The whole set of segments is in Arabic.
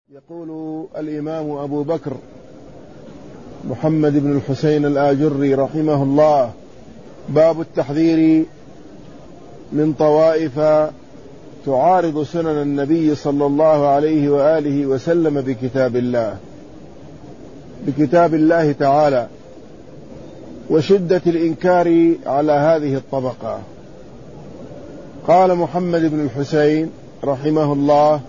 يقول الإمام أبو بكر محمد بن الحسين الآجري رحمه الله: باب التحذير من طوائف تعارض سنن النبي صلى الله عليه وآله وسلم بكتاب الله تعالى، وشدة الإنكار على هذه الطبقة. قال محمد بن الحسين رحمه الله: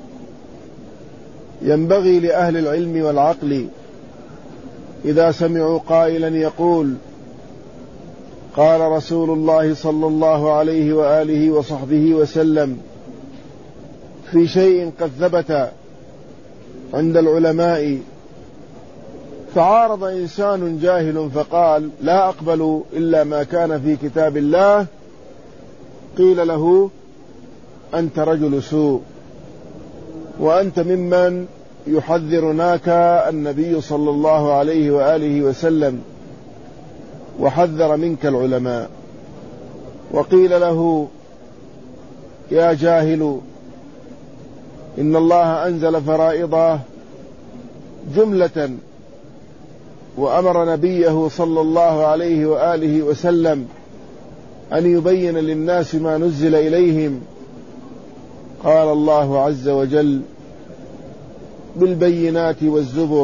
ينبغي لأهل العلم والعقل إذا سمعوا قائلا يقول قال رسول الله صلى الله عليه وآله وصحبه وسلم في شيء قد ثبت عند العلماء، فعارض إنسان جاهل فقال لا أقبل إلا ما كان في كتاب الله، قيل له: أنت رجل سوء، وأنت ممن يحذرناك النبي صلى الله عليه وآله وسلم، وحذر منك العلماء. وقيل له: يا جاهل، إن الله أنزل فرائض جملة، وأمر نبيه صلى الله عليه وآله وسلم أن يبين للناس ما نزل إليهم. قال الله عز وجل: بالبينات والزبر،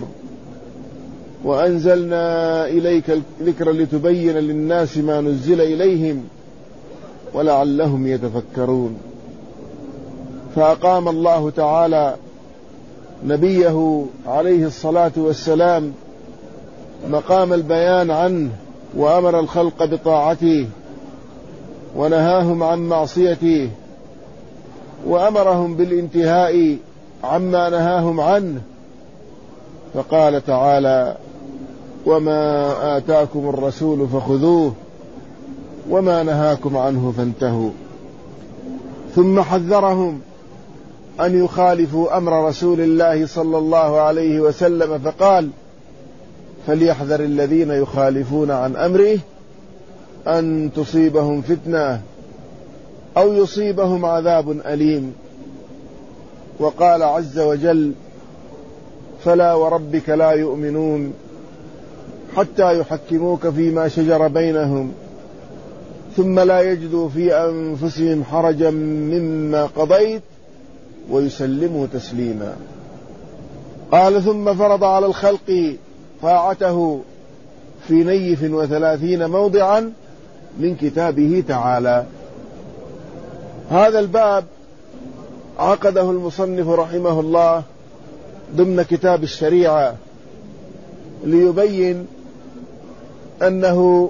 وأنزلنا إليك الذكر لتبين للناس ما نزل إليهم ولعلهم يتفكرون. فأقام الله تعالى نبيه عليه الصلاة والسلام مقام البيان عنه، وأمر الخلق بطاعته، ونهاهم عن معصيته، وأمرهم بالانتهاء عما نهاهم عنه. فقال تعالى: وما آتاكم الرسول فخذوه وما نهاكم عنه فانتهوا. ثم حذرهم أن يخالفوا أمر رسول الله صلى الله عليه وسلم، فقال: فليحذر الذين يخالفون عن أمره أن تصيبهم فتنة أو يصيبهم عذاب أليم. وقال عز وجل: فلا وربك لا يؤمنون حتى يحكموك فيما شجر بينهم ثم لا يجدوا في أنفسهم حرجا مما قضيت ويسلموا تسليما. قال: ثم فرض على الخلق طاعته في 39 موضعا من كتابه تعالى. هذا الباب عقده المصنف رحمه الله ضمن كتاب الشريعة ليبين أن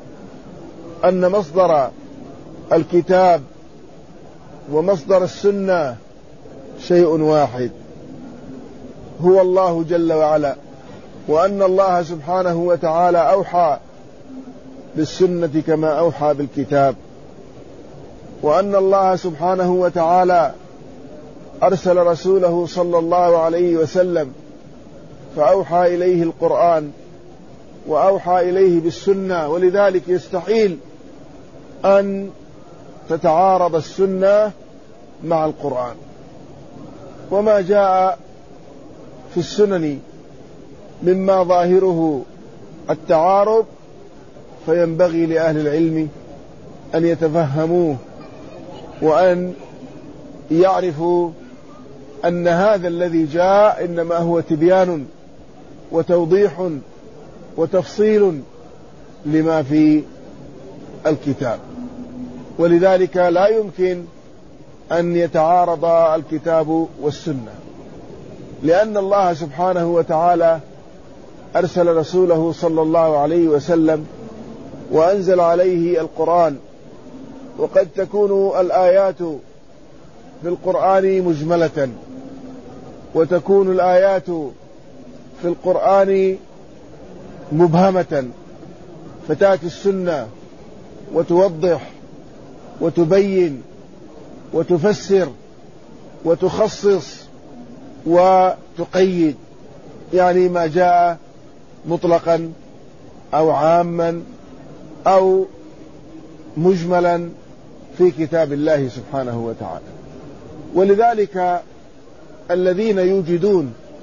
مصدر الكتاب ومصدر السنة شيء واحد، هو الله جل وعلا، وأن الله سبحانه وتعالى أوحى بالسنة كما أوحى بالكتاب، وأن الله سبحانه وتعالى أرسل رسوله صلى الله عليه وسلم فأوحى إليه القرآن وأوحى إليه بالسنة. ولذلك يستحيل أن تتعارض السنة مع القرآن، وما جاء في السنن مما ظاهره التعارض فينبغي لأهل العلم أن يتفهموه، وأن يعرفوا أن هذا الذي جاء إنما هو تبيان وتوضيح وتفصيل لما في الكتاب. ولذلك لا يمكن أن يتعارض الكتاب والسنة، لأن الله سبحانه وتعالى أرسل رسوله صلى الله عليه وسلم وأنزل عليه القرآن. وقد تكون الآيات في القرآن مجملة، وتكون الآيات في القرآن مبهمة، فتأتي السنة وتوضح وتبين وتفسر وتخصص وتقيد، يعني ما جاء مطلقا أو عاما أو مجملا في كتاب الله سبحانه وتعالى. ولذلك الذين يوجدون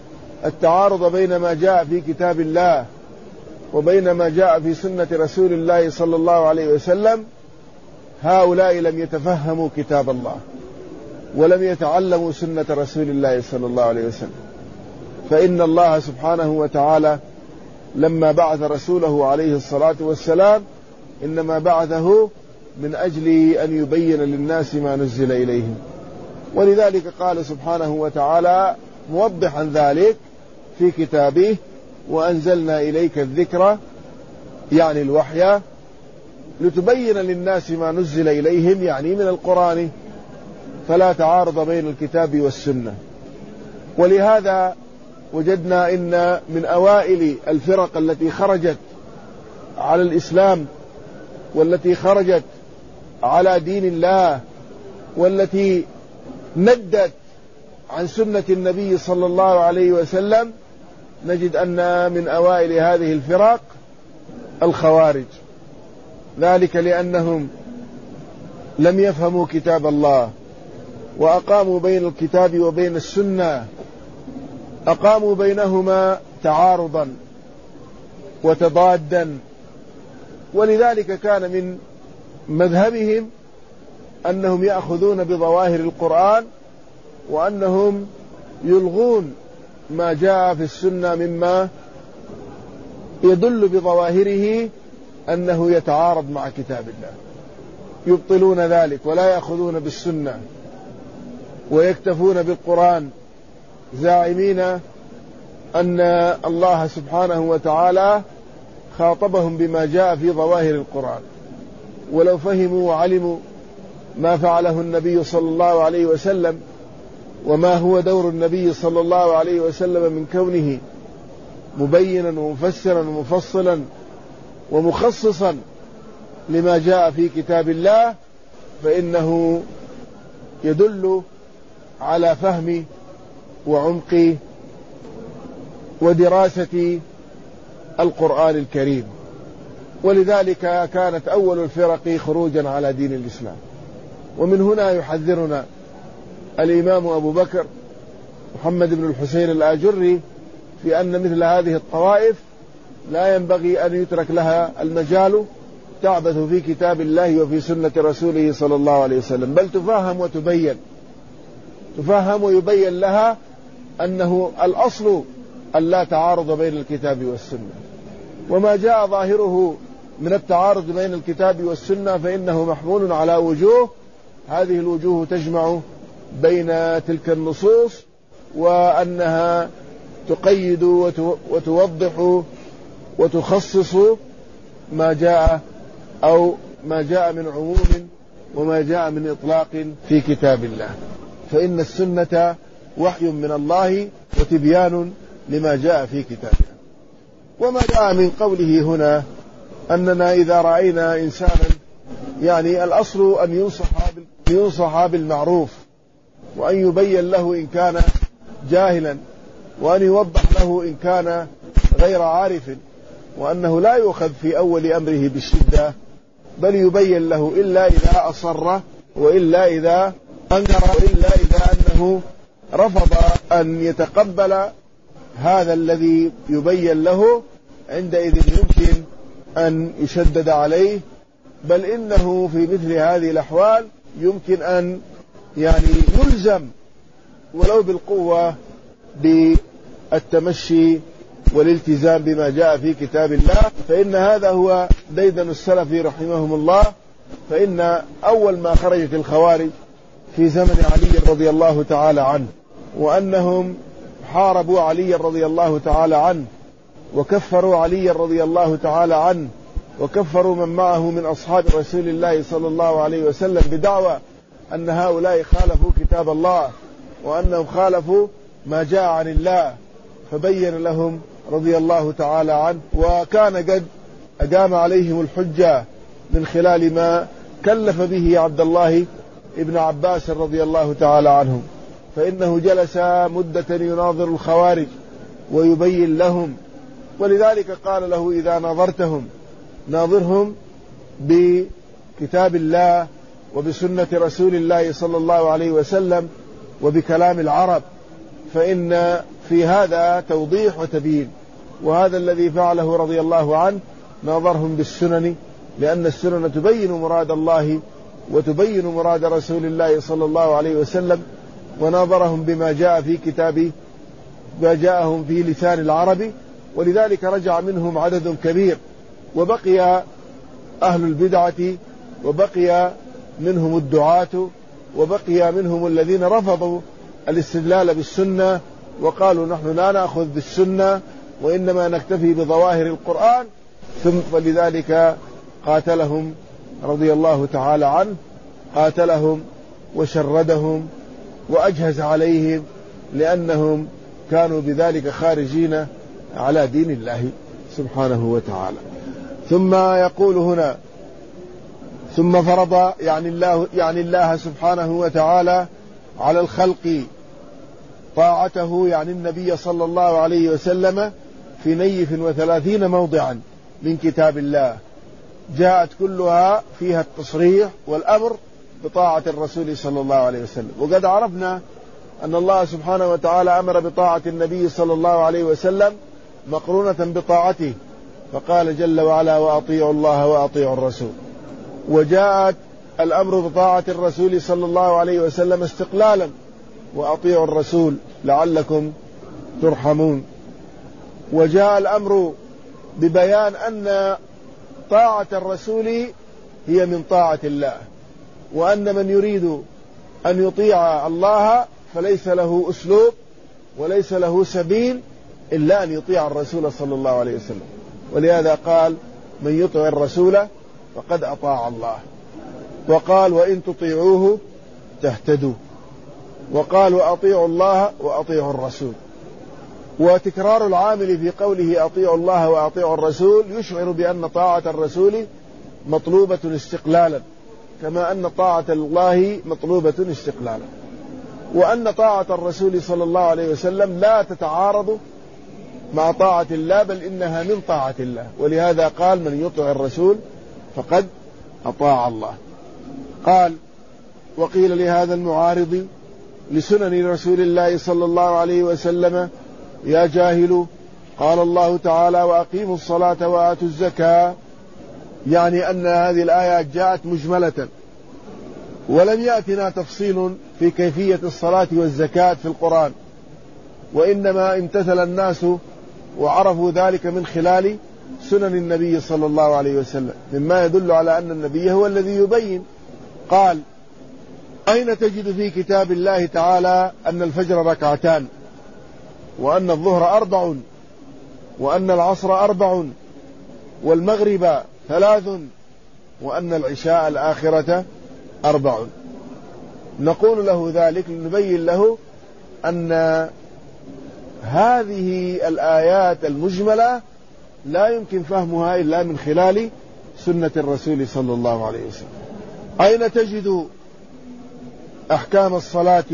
التعارض بين ما جاء في كتاب الله وبين ما جاء في سنة رسول الله صلى الله عليه وسلم، هؤلاء لم يتفهموا كتاب الله ولم يتعلموا سنة رسول الله صلى الله عليه وسلم. فإن الله سبحانه وتعالى لما بعث رسوله عليه الصلاة والسلام إنما بعثه من أجل أن يبين للناس ما نزل إليهم، ولذلك قال سبحانه وتعالى موضحا ذلك في كتابه: وأنزلنا إليك الذكر، يعني الوحي، لتبين للناس ما نزل إليهم، يعني من القرآن، فلا تعارض بين الكتاب والسنة. ولهذا وجدنا إن من أوائل الفرق التي خرجت على الإسلام والتي خرجت على دين الله والتي ندت عن سنة النبي صلى الله عليه وسلم، نجد أن من أوائل هذه الفرق الخوارج، ذلك لأنهم لم يفهموا كتاب الله وأقاموا بين الكتاب وبين السنة، أقاموا بينهما تعارضا وتضادا. ولذلك كان من مذهبهم أنهم يأخذون بظواهر القرآن وأنهم يلغون ما جاء في السنة مما يدل بظواهره أنه يتعارض مع كتاب الله، يبطلون ذلك ولا يأخذون بالسنة ويكتفون بالقرآن، زاعمين أن الله سبحانه وتعالى خاطبهم بما جاء في ظواهر القرآن. ولو فهموا وعلموا ما فعله النبي صلى الله عليه وسلم وما هو دور النبي صلى الله عليه وسلم من كونه مبينا ومفسرا ومفصلا ومخصصا لما جاء في كتاب الله، فإنه يدل على فهم وعمق ودراسة القرآن الكريم. ولذلك كانت أول الفرق خروجا على دين الإسلام. ومن هنا يحذرنا الإمام أبو بكر محمد بن الحسين الآجري في أن مثل هذه الطوائف لا ينبغي أن يترك لها المجال تعبث في كتاب الله وفي سنة رسوله صلى الله عليه وسلم، بل تفهم وتبين، تفهم ويبين لها أنه الأصل أن لا تعارض بين الكتاب والسنة، وما جاء ظاهره من التعارض بين الكتاب والسنة فإنه محمول على وجوه، هذه الوجوه تجمع بين تلك النصوص وأنها تقيد وتوضح وتخصص ما جاء أو ما جاء من عموم وما جاء من إطلاق في كتاب الله. فإن السنة وحي من الله وتبيان لما جاء في كتابه. وما جاء من قوله هنا أننا إذا رأينا إنسانا، يعني الأصل أن ينصح بالمعروف وأن يبين له إن كان جاهلا وأن يوضح له إن كان غير عارف، وأنه لا يؤخذ في أول أمره بالشدة، بل يبين له إلا إذا أصر وإلا إذا أنكر وإلا إذا أنه رفض أن يتقبل هذا الذي يبين له، عندئذ يمكن أن يشدد عليه، بل إنه في مثل هذه الأحوال يمكن أن يلزم ولو بالقوة بالتمشي والالتزام بما جاء في كتاب الله. فإن هذا هو ديدن السلف رحمهم الله. فإن أول ما خرجت الخوارج في زمن علي رضي الله تعالى عنه، وأنهم حاربوا علي رضي الله تعالى عنه وكفروا علي رضي الله تعالى عنه وكفروا من معه من أصحاب رسول الله صلى الله عليه وسلم بدعوى أن هؤلاء خالفوا كتاب الله وأنهم خالفوا ما جاء عن الله، فبين لهم رضي الله تعالى عنه، وكان قد أقام عليهم الحجة من خلال ما كلف به عبد الله ابن عباس رضي الله تعالى عنهم. فإنه جلس مدة يناظر الخوارج ويبين لهم، ولذلك قال له: إذا ناظرتهم ناظرهم بكتاب الله وبسنة رسول الله صلى الله عليه وسلم وبكلام العرب، فإن في في هذا توضيح وتبيين، وهذا الذي فعله رضي الله عنه، ناظرهم بالسنن، لأن السنن تبين مراد الله وتبين مراد رسول الله صلى الله عليه وسلم، وناظرهم بما جاء في كتاب ما جاءهم في لسان العرب، ولذلك رجع منهم عدد كبير، وبقي أهل البدعة، وبقي منهم الدعاة، وبقي منهم الذين رفضوا الاستدلال بالسنة وقالوا نحن لا نأخذ بالسنة وإنما نكتفي بظواهر القرآن، ثم فلذلك قاتلهم رضي الله تعالى عنه، قاتلهم وشردهم وأجهز عليهم، لأنهم كانوا بذلك خارجين على دين الله سبحانه وتعالى. ثم يقول هنا ثم فرض يعني الله سبحانه وتعالى على الخلق طاعته، يعني النبي صلى الله عليه وسلم، في 130 موضعا من كتاب الله جاءت كلها فيها التصريح والأمر بطاعة الرسول صلى الله عليه وسلم. وقد عرفنا أن الله سبحانه وتعالى أمر بطاعة النبي صلى الله عليه وسلم مقرونة بطاعته، فقال جل وعلا وأطيعوا الله وأطيعوا الرسول. وجاءت الأمر بطاعة الرسول صلى الله عليه وسلم استقلالا، وأطيعوا الرسول لعلكم ترحمون. وجاء الأمر ببيان أن طاعة الرسول هي من طاعة الله، وأن من يريد أن يطيع الله فليس له أسلوب وليس له سبيل إلا أن يطيع الرسول صلى الله عليه وسلم. ولهذا قال من يطع الرسول فقد أطاع الله، وقال وإن تطيعوه تهتدوا، وقال وأطيعوا الله وأطيعوا الرسول. وتكرار العامل في قوله أطيعوا الله وأطيعوا الرسول يشعر بأن طاعة الرسول مطلوبة استقلالا، كما أن طاعة الله مطلوبة استقلالا، وأن طاعة الرسول صلى الله عليه وسلم لا تتعارض مع طاعة الله، بل إنها من طاعة الله. ولهذا قال من يطع الرسول فقد أطاع الله. قال وقيل لهذا المعارض لسنن رسول الله صلى الله عليه وسلم يا جاهل، قال الله تعالى وأقيموا الصلاة وآتوا الزكاة، يعني أن هذه الآيات جاءت مجملة، ولم يأتنا تفصيل في كيفية الصلاة والزكاة في القرآن، وإنما امتثل الناس وعرفوا ذلك من خلال سنن النبي صلى الله عليه وسلم، مما يدل على أن النبي هو الذي يبين. قال أين تجد في كتاب الله تعالى أن الفجر ركعتان، وأن الظهر 4، وأن العصر 4، والمغرب 3، وأن العشاء الآخرة 4؟ نقول له ذلك لنبين له أن هذه الآيات المجملة لا يمكن فهمها إلا من خلال سنة الرسول صلى الله عليه وسلم. أين تجد أحكام الصلاة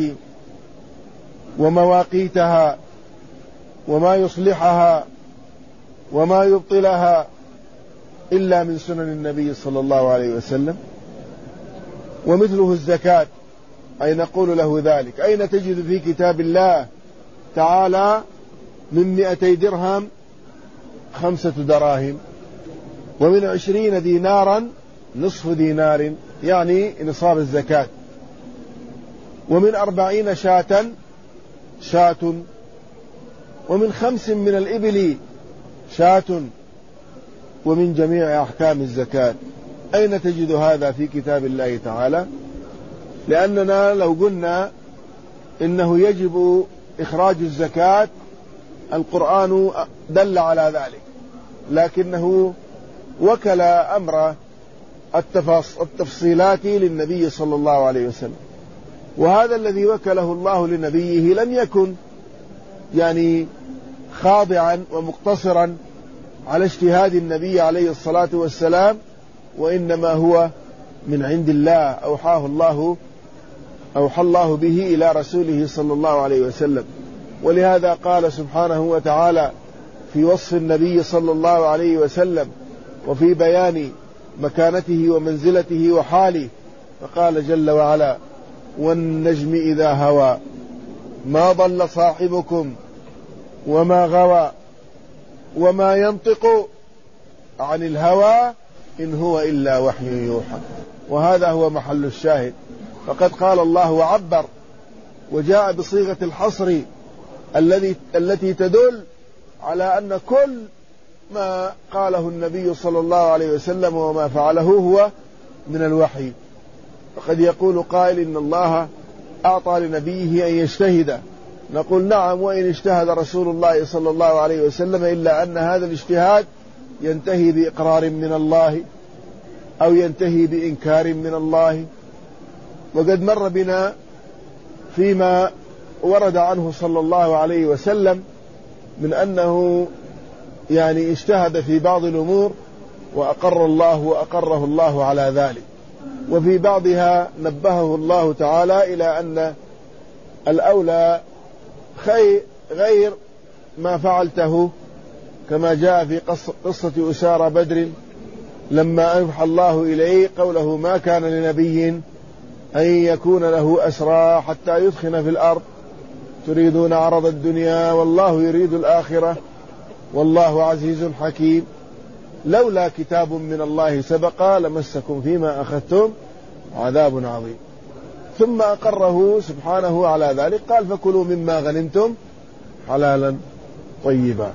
ومواقيتها وما يصلحها وما يبطلها إلا من سنن النبي صلى الله عليه وسلم؟ ومثله الزكاة، أي نقول له ذلك. أين تجد في كتاب الله تعالى من 200 درهم 5 دراهم، ومن 20 دينارا نصف دينار، يعني نصاب الزكاة، ومن 40 شاة، ومن 5 من الإبل شاة، ومن جميع أحكام الزكاة؟ أين تجد هذا في كتاب الله تعالى؟ لأننا لو قلنا إنه يجب إخراج الزكاة القرآن دل على ذلك، لكنه وكل أمر التفصيلات للنبي صلى الله عليه وسلم، وهذا الذي وكله الله لنبيه لم يكن يعني خاضعا ومقتصرا على اجتهاد النبي عليه الصلاة والسلام، وإنما هو من عند الله، أوحى الله به إلى رسوله صلى الله عليه وسلم. ولهذا قال سبحانه وتعالى في وصف النبي صلى الله عليه وسلم وفي بيان مكانته ومنزلته وحاله، فقال جل وعلا والنجم إذا هوى ما ضل صاحبكم وما غوى وما ينطق عن الهوى إن هو إلا وحي يوحى. وهذا هو محل الشاهد. فقد قال الله وعبر وجاء بصيغة الحصر التي تدل على أن كل ما قاله النبي صلى الله عليه وسلم وما فعله هو من الوحي. فقد يقول قائل إن الله أعطى لنبيه أن يجتهد، نقول نعم، وإن اجتهد رسول الله صلى الله عليه وسلم إلا أن هذا الاجتهاد ينتهي بإقرار من الله أو ينتهي بإنكار من الله. وقد مر بنا فيما ورد عنه صلى الله عليه وسلم من أنه يعني اجتهد في بعض الأمور وأقره الله على ذلك، وفي بعضها نبهه الله تعالى إلى أن الأولى غير ما فعلته، كما جاء في قصة أسارى بدر لما أوحى الله إليه قوله ما كان لنبي أن يكون له أسرى حتى يثخن في الأرض تريدون عرض الدنيا والله يريد الآخرة والله عزيز حكيم لولا كتاب من الله سبق لمسكم فيما أخذتم عذاب عظيم. ثم أقره سبحانه على ذلك، قال فكلوا مما غنمتم حلالا طيبا.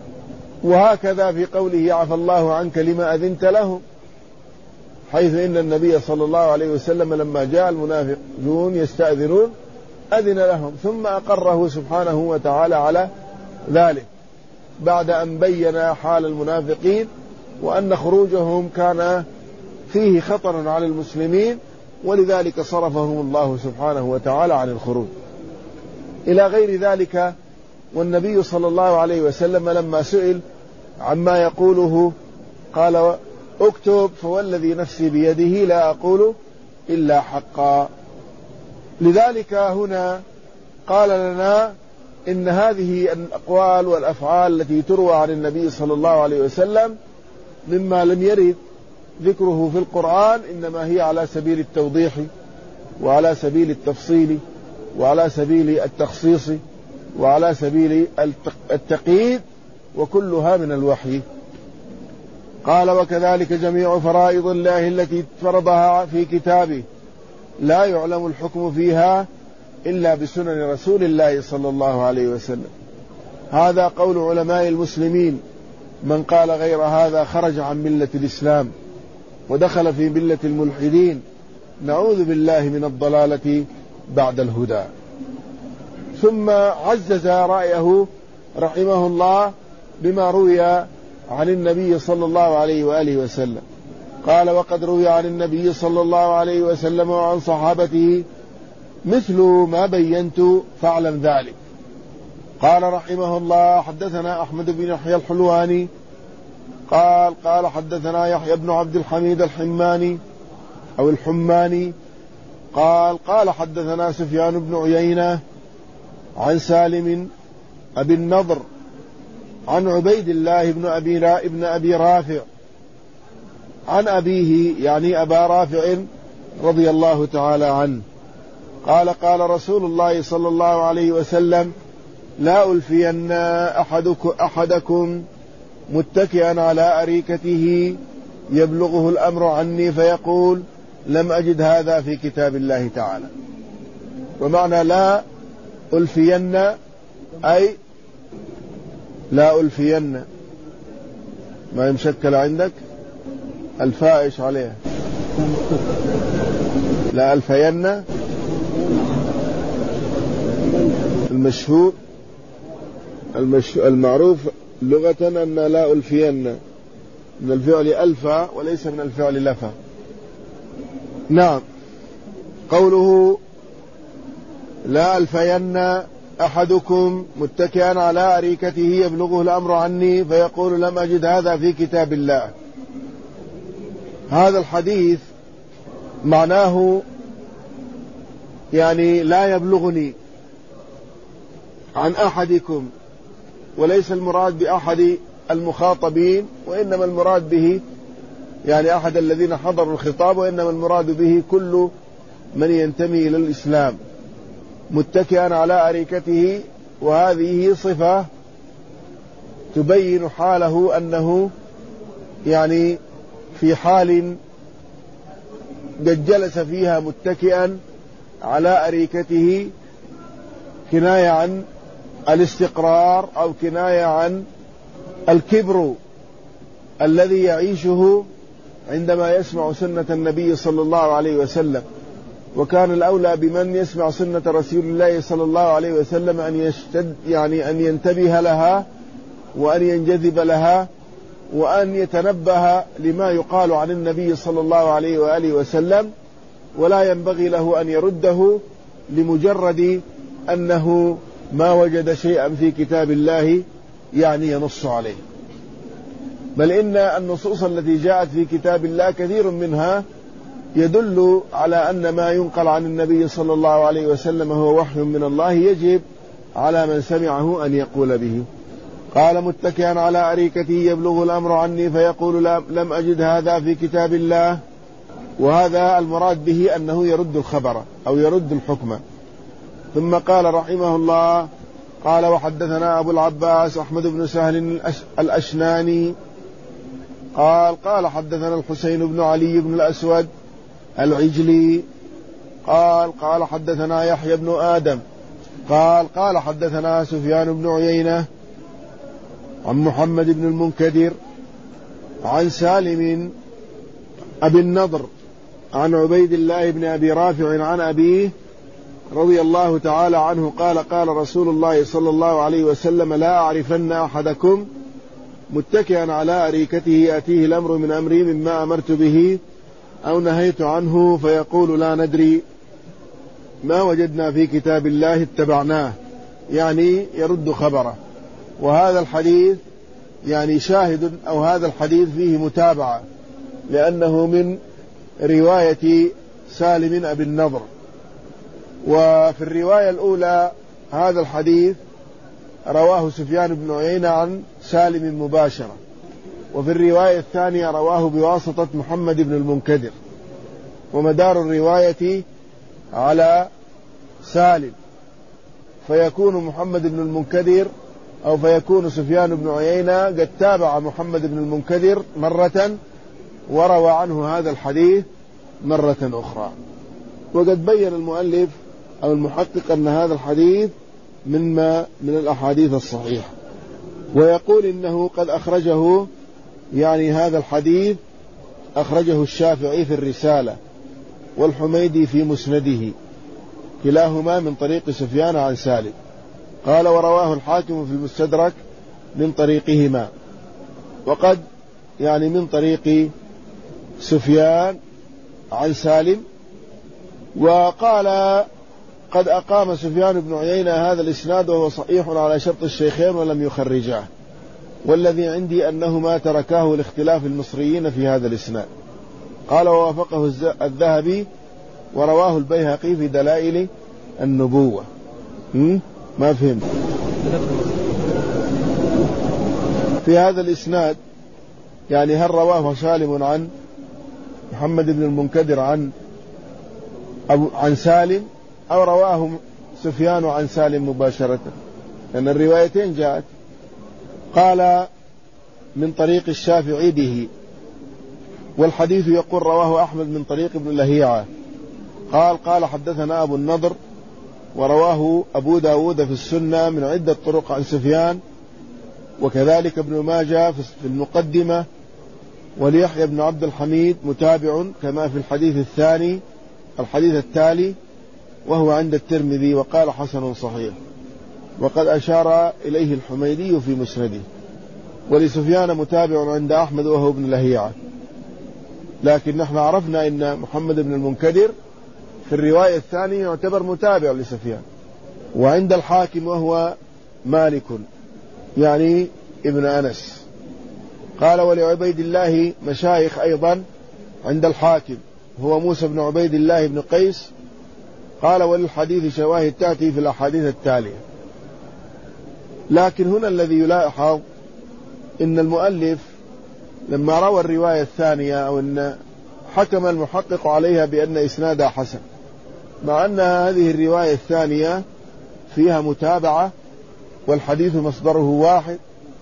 وهكذا في قوله عفى الله عنك لما أذنت لهم، حيث إن النبي صلى الله عليه وسلم لما جاء المنافقون يستأذنون أذن لهم، ثم أقره سبحانه وتعالى على ذلك بعد أن بين حال المنافقين وأن خروجهم كان فيه خطر على المسلمين، ولذلك صرفهم الله سبحانه وتعالى عن الخروج إلى غير ذلك. والنبي صلى الله عليه وسلم لما سئل عما يقوله قال اكتب فوالذي نفسي بيده لا أقول إلا حقا. لذلك هنا قال لنا إن هذه الأقوال والأفعال التي تروى عن النبي صلى الله عليه وسلم مما لم يرد ذكره في القرآن إنما هي على سبيل التوضيح وعلى سبيل التفصيل وعلى سبيل التخصيص وعلى سبيل التقييد، وكلها من الوحي. قال وكذلك جميع فرائض الله التي فرضها في كتابه لا يعلم الحكم فيها إلا بسنن رسول الله صلى الله عليه وسلم. هذا قول علماء المسلمين، من قال غير هذا خرج عن ملة الإسلام ودخل في ملة الملحدين، نعوذ بالله من الضلالة بعد الهدى. ثم عزز رأيه رحمه الله بما روي عن النبي صلى الله عليه وآله وسلم، قال وقد روي عن النبي صلى الله عليه وسلم وعن صحابته مثل ما بينت فاعلم ذلك. قال رحمه الله حدثنا أحمد بن يحيى الحلواني قال حدثنا يحيى بن عبد الحميد الحماني أو الحماني قال حدثنا سفيان بن عيينة عن سالم أبي النضر عن عبيد الله بن أبي رافع عن أبيه يعني أبا رافع رضي الله تعالى عنه قال رسول الله صلى الله عليه وسلم لا ألفين أحدكم متكئا على أريكته يبلغه الأمر عني فيقول لم أجد هذا في كتاب الله تعالى. ومعنى لا ألفين أي لا ألفين، ما يمشكل عندك الفائش عليها، لا ألفين المشهور المعروف لغة أن لا ألفين من الفعل ألفا وليس من الفعل لفا. نعم، قوله لا ألفين أحدكم متكئا على أريكته يبلغه الأمر عني فيقول لم أجد هذا في كتاب الله. هذا الحديث معناه يعني لا يبلغني عن أحدكم، وليس المراد بأحد المخاطبين، وإنما المراد به يعني أحد الذين حضروا الخطاب، وإنما المراد به كل من ينتمي إلى الإسلام متكئا على أريكته، وهذه صفة تبين حاله أنه يعني في حال قد جلس فيها متكئا على أريكته، كناية عن الاستقرار أو كناية عن الكبر الذي يعيشه عندما يسمع سنة النبي صلى الله عليه وسلم. وكان الأولى بمن يسمع سنة رسول الله صلى الله عليه وسلم أن ينتبه لها وأن ينجذب لها وأن يتنبه لما يقال عن النبي صلى الله عليه وآله وسلم، ولا ينبغي له أن يرده لمجرد أنه ما وجد شيئا في كتاب الله يعني ينص عليه. بل إن النصوص التي جاءت في كتاب الله كثير منها يدل على أن ما ينقل عن النبي صلى الله عليه وسلم هو وحي من الله، يجب على من سمعه أن يقول به. قال متكئا على أريكته يبلغ الأمر عني فيقول لم أجد هذا في كتاب الله. وهذا المراد به أنه يرد الخبر أو يرد الحكم. ثم قال رحمه الله قال وحدثنا أبو العباس أحمد بن سهل الأشناني قال حدثنا الحسين بن علي بن الأسود العجلي قال حدثنا يحيى بن آدم قال حدثنا سفيان بن عيينة عن محمد بن المنكدر عن سالم أبي النضر عن عبيد الله بن أبي رافع عن أبيه رضي الله تعالى عنه قال رسول الله صلى الله عليه وسلم لا أعرفن أحدكم متكئا على أريكته يأتيه الأمر من أمري مما أمرت به أو نهيت عنه فيقول لا ندري ما وجدنا في كتاب الله اتبعناه، يعني يرد خبره. وهذا الحديث يعني شاهد أو هذا الحديث فيه متابعة، لأنه من رواية سالم أبي النضر. وفي الرواية الأولى هذا الحديث رواه سفيان بن عيينة عن سالم مباشرة، وفي الرواية الثانية رواه بواسطة محمد بن المنكدر، ومدار الرواية على سالم، فيكون محمد بن المنكدر أو فيكون سفيان بن عيينة قد تابع محمد بن المنكدر مرة وروى عنه هذا الحديث مرة أخرى. وقد بين المؤلف أو المحقق أن هذا الحديث من الأحاديث الصحيحة، ويقول إنه قد أخرجه، يعني هذا الحديث أخرجه الشافعي في الرسالة والحميدي في مسنده، كلاهما من طريق سفيان عن سالم. قال ورواه الحاكم في المستدرك من طريقهما، وقد يعني من طريق سفيان عن سالم. وقال قد أقام سفيان بن عيينة هذا الإسناد وهو صحيح على شرط الشيخين ولم يخرجاه، والذي عندي أنهما تركاه لاختلاف المصريين في هذا الإسناد. قال ووافقه الذهبي ورواه البيهقي في دلائل النبوة. ما فهمت في هذا الإسناد، يعني هل رواه سالم عن محمد بن المنكدر عن سالم أو رواه سفيان عن سالم مباشرة، لأن الروايتين جاءت. قال من طريق الشافعي به، والحديث يقول رواه أحمد من طريق ابن لهيعة قال حدثنا أبو النضر، ورواه أبو داود في السنة من عدة طرق عن سفيان، وكذلك ابن ماجه في المقدمة، وليحيى بن عبد الحميد متابع كما في الحديث التالي، وهو عند الترمذي وقال حسن صحيح، وقد أشار إليه الحميدي في مسنده. ولسفيان متابع عند أحمد وهو ابن لهيعة، لكن نحن عرفنا أن محمد بن المنكدر في الرواية الثانية يعتبر متابع لسفيان. وعند الحاكم وهو مالك يعني ابن أنس. قال ولعبيد الله مشايخ أيضا عند الحاكم هو موسى بن عبيد الله بن قيس. قال وللحديث شواهد تأتي في الأحاديث التالية. لكن هنا الذي يلاحظ إن المؤلف لما روى الرواية الثانية أو أن حكم المحقق عليها بأن إسنادها حسن، مع أن هذه الرواية الثانية فيها متابعة والحديث مصدره واحد،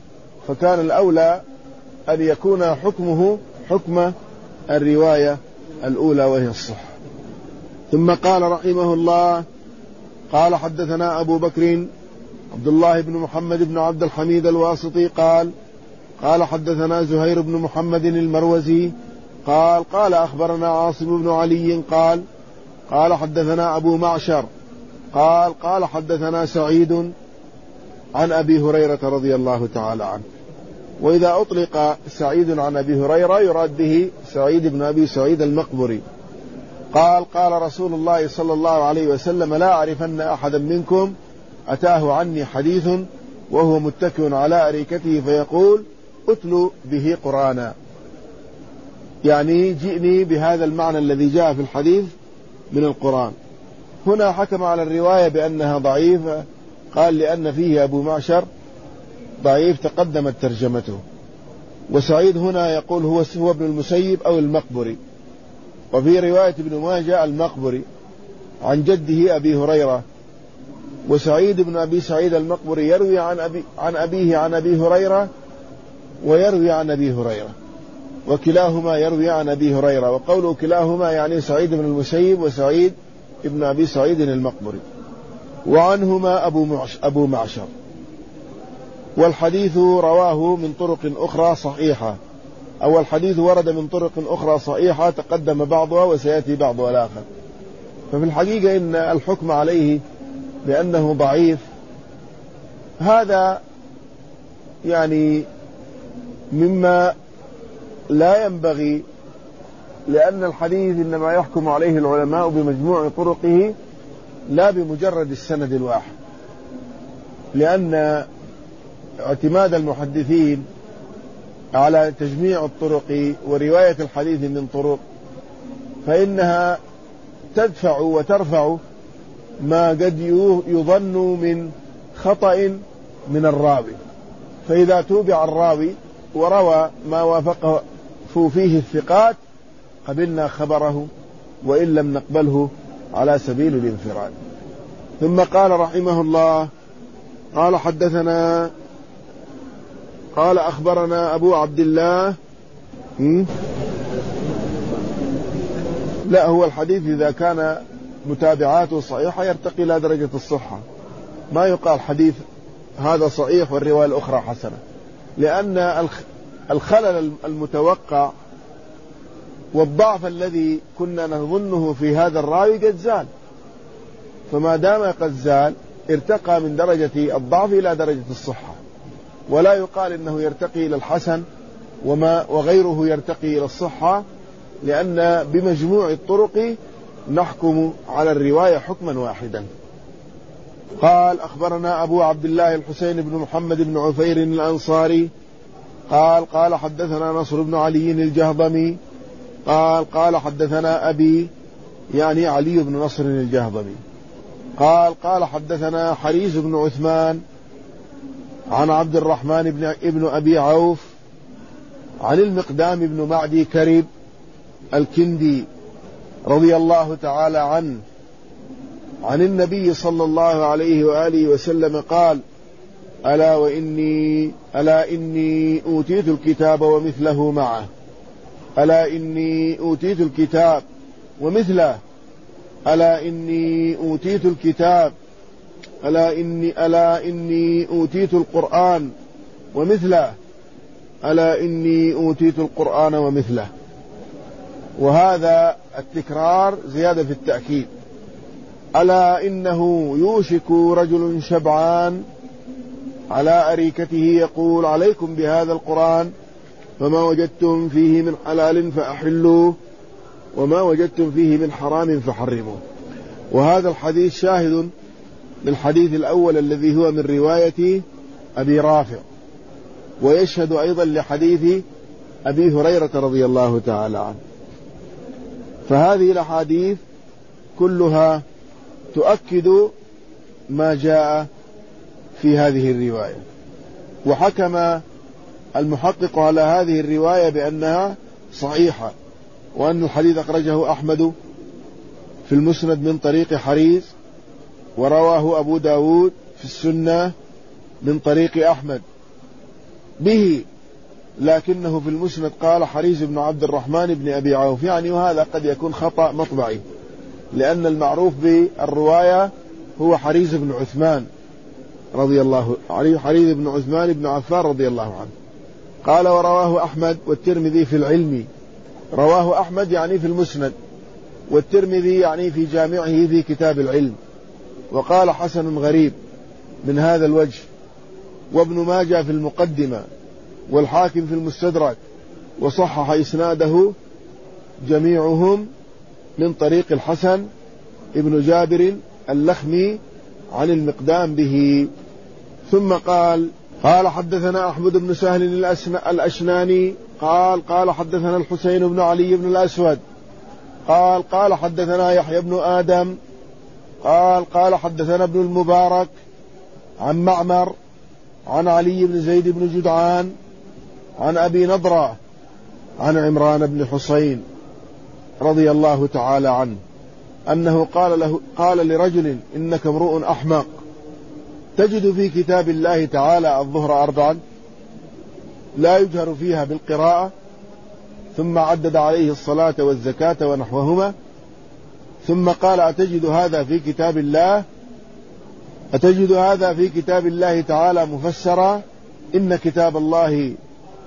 فكان الأولى أن يكون حكمه حكم الرواية الأولى وهي الصحة. ثم قال رحمه الله: قال حدثنا أبو بكر عبد الله بن محمد بن عبد الحميد الواسطي قال حدثنا زهير بن محمد المروزي قال أخبرنا عاصم بن علي قال حدثنا أبو معشر قال حدثنا سعيد عن أبي هريرة رضي الله تعالى عنه. وإذا أطلق سعيد عن أبي هريرة يراد به سعيد بن أبي سعيد المقبري قال رسول الله صلى الله عليه وسلم: لا أعرفن أحدا منكم أتاه عني حديث وهو متكئ على أريكته فيقول: أتلو به قرآنا، يعني جئني بهذا المعنى الذي جاء في الحديث من القرآن. هنا حكم على الرواية بأنها ضعيفة، قال لأن فيه أبو معشر ضعيف تقدمت ترجمته. وسعيد هنا يقول هو ابن المسيب أو المقبري، وفي رواية ابن ماجه المقبري عن جده أبي هريرة. وسعيد بن أبي سعيد المقبري يروي عن أبيه عن أبي هريرة ويروي عن أبي هريرة، وكلاهما يروي عن أبي هريرة. وقوله كلاهما يعني سعيد بن المسيب وسعيد ابن أبي سعيد المقبري، وعنهما أبو معشر. والحديث رواه من طرق أخرى صحيحة، أو الحديث ورد من طرق أخرى صحيحة تقدم بعضها وسيأتي بعضها الآخر. ففي الحقيقة إن الحكم عليه بأنه ضعيف هذا يعني مما لا ينبغي، لأن الحديث إنما يحكم عليه العلماء بمجموع طرقه لا بمجرد السند الواحد، لأن اعتماد المحدثين على تجميع الطرق ورواية الحديث من طرق فإنها تدفع وترفع ما قد يظن من خطأ من الراوي. فإذا توبع الراوي وروى ما وافقه فيه الثقات قبلنا خبره، وإن لم نقبله على سبيل الانفراد. ثم قال رحمه الله: قال حدثنا قال أخبرنا أبو عبد الله. لا، هو الحديث إذا كان متابعاته صحيحة يرتقي إلى درجة الصحة، ما يقال حديث هذا صحيح والرواية الأخرى حسنة، لأن الخلل المتوقع والضعف الذي كنا نظنه في هذا الراوي قد زال، فما دام قد زال ارتقى من درجة الضعف إلى درجة الصحة، ولا يقال إنه يرتقي إلى الحسن وغيره يرتقي إلى الصحة، لأن بمجموع الطرق نحكم على الرواية حكما واحدا. قال أخبرنا أبو عبد الله الحسين بن محمد بن عفير الأنصاري قال حدثنا نصر بن علي الجهضمي قال حدثنا أبي، يعني علي بن نصر الجهضمي قال حدثنا حريز بن عثمان عن عبد الرحمن ابن أبي عوف عن المقدام بن معدي كرب الكندي رضي الله تعالى عنه عن النبي صلى الله عليه وآله وسلم قال: ألا إني أوتيت الكتاب ومثله معه، ألا إني أوتيت الكتاب ومثله، ألا إني أوتيت الكتاب، ألا إني أوتيت القرآن ومثله، ألا إني أوتيت القرآن ومثله. وهذا التكرار زيادة في التأكيد. ألا إنه يوشك رجل شبعان على أريكته يقول: عليكم بهذا القرآن، فما وجدتم فيه من حلال فأحلوه، وما وجدتم فيه من حرام فحرموه. وهذا الحديث شاهد للحديث الأول الذي هو من رواية أبي رافع، ويشهد أيضا لحديث أبي هريرة رضي الله تعالى عنه. فهذه الأحاديث كلها تؤكد ما جاء في هذه الرواية. وحكم المحقق على هذه الرواية بأنها صحيحة، وأن الحديث أخرجه أحمد في المسند من طريق حريز، ورواه أبو داود في السنة من طريق أحمد، به، لكنه في المسند قال حريز بن عبد الرحمن بن أبي عوف، يعني وهذا قد يكون خطأ مطبعي، لأن المعروف بالرواية هو حريز بن عثمان رضي الله عنه، حريز بن عثمان بن عفان رضي الله عنه. قال ورواه أحمد والترمذي في العلم، رواه أحمد يعني في المسند، والترمذي يعني في جامعه في كتاب العلم، وقال حسن غريب من هذا الوجه، وابن ماجه في المقدمة، والحاكم في المستدرك، وصحح إسناده جميعهم من طريق الحسن ابن جابر اللخمي عن المقدام به. ثم قال حدثنا أحمد بن سهل الأشناني قال حدثنا الحسين بن علي بن الأسود قال حدثنا يحيى بن آدم قال حدثنا ابن المبارك عن معمر عن علي بن زيد بن جدعان عن أبي نضرة عن عمران بن حسين رضي الله تعالى عنه أنه قال لرجل إنك امرؤ أحمق، تجد في كتاب الله تعالى الظهر 4 لا يجهر فيها بالقراءة، ثم عدد عليه الصلاة والزكاة ونحوهما، ثم قال أتجد هذا في كتاب الله تعالى مفسرا؟ إن كتاب الله